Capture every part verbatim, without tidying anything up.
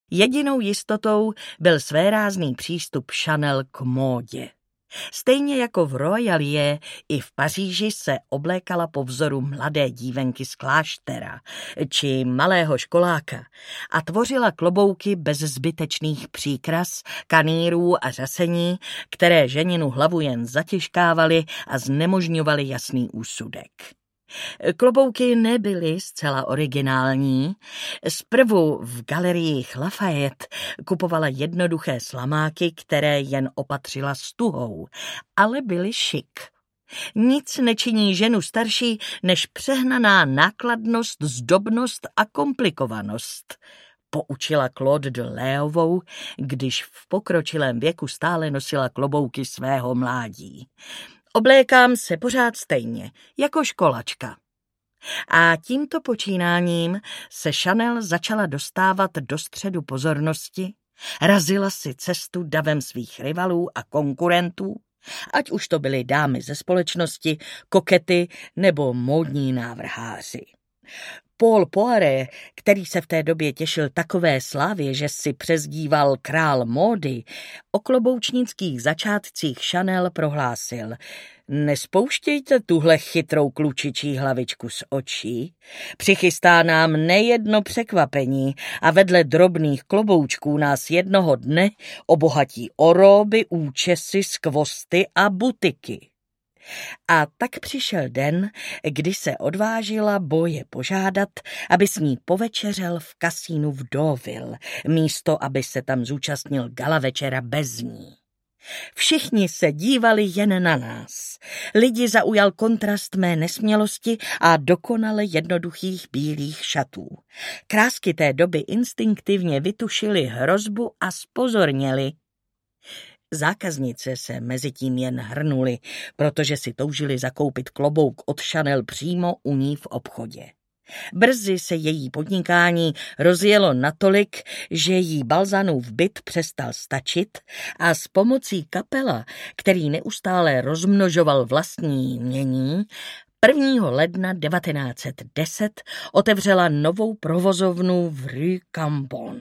Jedinou jistotou byl svérázný přístup Chanel k módě. Stejně jako v Royalie, i v Paříži se oblékala po vzoru mladé dívenky z kláštera či malého školáka a tvořila klobouky bez zbytečných příkras, kanýrů a řasení, které ženinu hlavu jen zatěžkávaly a znemožňovaly jasný úsudek. Klobouky nebyly zcela originální. Zprvu v galeriích Lafayette kupovala jednoduché slamáky, které jen opatřila stuhou, ale byly šik. Nic nečiní ženu starší než přehnaná nákladnost, zdobnost a komplikovanost, poučila Claude de Léovou, když v pokročilém věku stále nosila klobouky svého mládí. Oblékám se pořád stejně, jako školačka. A tímto počínáním se Chanel začala dostávat do středu pozornosti, razila si cestu davem svých rivalů a konkurentů, ať už to byly dámy ze společnosti, kokety nebo módní návrháři. Paul Poiret, který se v té době těšil takové slávě, že si přezdíval král módy, o kloboučnických začátcích Chanel prohlásil: nespouštějte tuhle chytrou klučičí hlavičku z očí, přichystá nám nejedno překvapení a vedle drobných kloboučků nás jednoho dne obohatí o róby, účesy, skvosty a butiky. A tak přišel den, kdy se odvážila Boje požádat, aby s ní povečeřel v kasínu v Deauville, místo aby se tam zúčastnil gala večera bez ní. Všichni se dívali jen na nás. Lidi zaujal kontrast mé nesmělosti a dokonale jednoduchých bílých šatů. Krásky té doby instinktivně vytušily hrozbu a zpozorněly. Zákaznice se mezitím jen hrnuly, protože si toužili zakoupit klobouk od Chanel přímo u ní v obchodě. Brzy se její podnikání rozjelo natolik, že jí Balzanův byt přestal stačit a s pomocí Kapela, který neustále rozmnožoval vlastní jmění, prvního ledna devatenáct set deset otevřela novou provozovnu v Rue Cambon.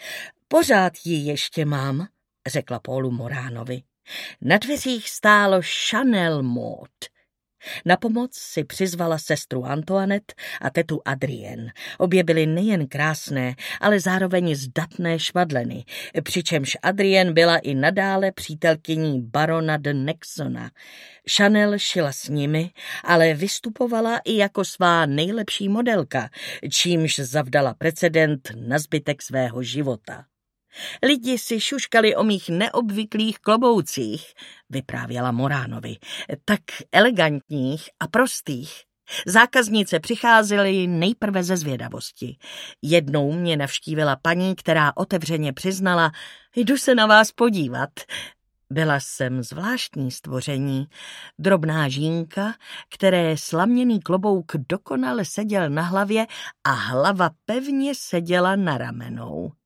Pořád ji ještě mám, řekla Paulu Moránovi. Na dveřích stálo Chanel Mode. Na pomoc si přizvala sestru Antoinette a tetu Adrienne. Obě byly nejen krásné, ale zároveň zdatné švadleny, přičemž Adrienne byla i nadále přítelkyní barona de Nexona. Chanel šila s nimi, ale vystupovala i jako svá nejlepší modelka, čímž zavdala precedent na zbytek svého života. Lidi si šuškali o mých neobvyklých kloboucích, vyprávěla Moránovi, tak elegantních a prostých. Zákaznice přicházely nejprve ze zvědavosti. Jednou mě navštívila paní, která otevřeně přiznala: jdu se na vás podívat. Byla jsem zvláštní stvoření, drobná žínka, které slaměný klobouk dokonale seděl na hlavě a hlava pevně seděla na ramenou.